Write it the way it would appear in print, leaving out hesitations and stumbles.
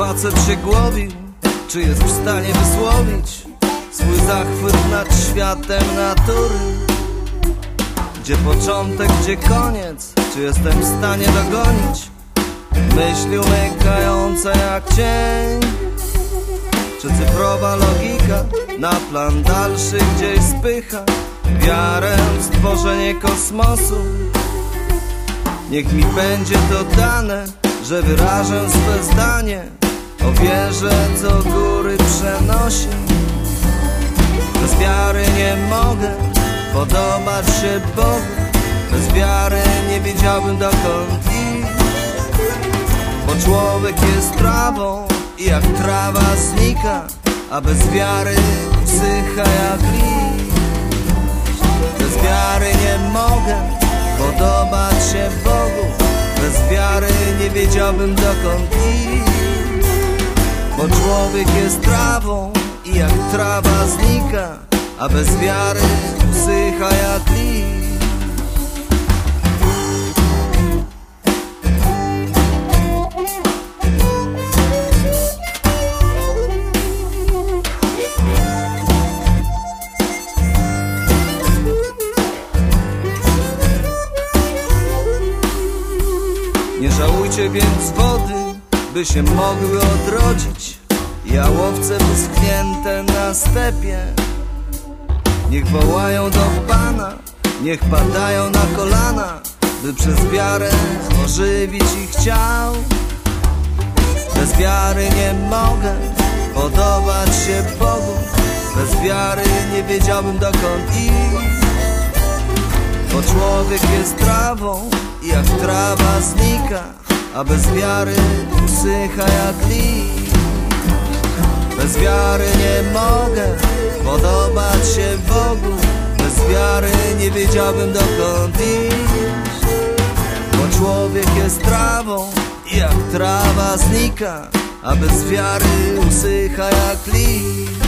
facet się głowił, czy jest w stanie wysłowić swój zachwyt nad światem natury? Gdzie początek, gdzie koniec? Czy jestem w stanie dogonić myśli umykające jak cień? Czy cyfrowa logika na plan dalszy gdzieś spycha wiarę w stworzenie kosmosu? Niech mi będzie to dane, że wyrażę swe zdanie o wierze, co góry przenosi. Bez wiary nie mogę podobać się Bogu, bez wiary nie wiedziałbym dokąd iść. Bo człowiek jest trawą i jak trawa znika, a bez wiary usycha jak liść. Bez wiary nie mogę podobać się Bogu, bez wiary nie wiedziałbym dokąd iść. Bo człowiek jest trawą i jak trawa znika, a bez wiary usycha jak liść. Nie żałujcie więc wody, by się mogły odrodzić jałowce wyschnięte na stepie. Niech wołają do Pana, niech padają na kolana, by przez wiarę ożywić ich ciał. Bez wiary nie mogę podobać się Bogu, bez wiary nie wiedziałbym dokąd iść. Bo człowiek jest trawą i jak trawa znika, a bez wiary usycha jak liść. Bez wiary nie mogę podobać się Bogu, bez wiary nie wiedziałbym dokąd iść. Bo człowiek jest trawą i jak trawa znika, a bez wiary usycha jak liść.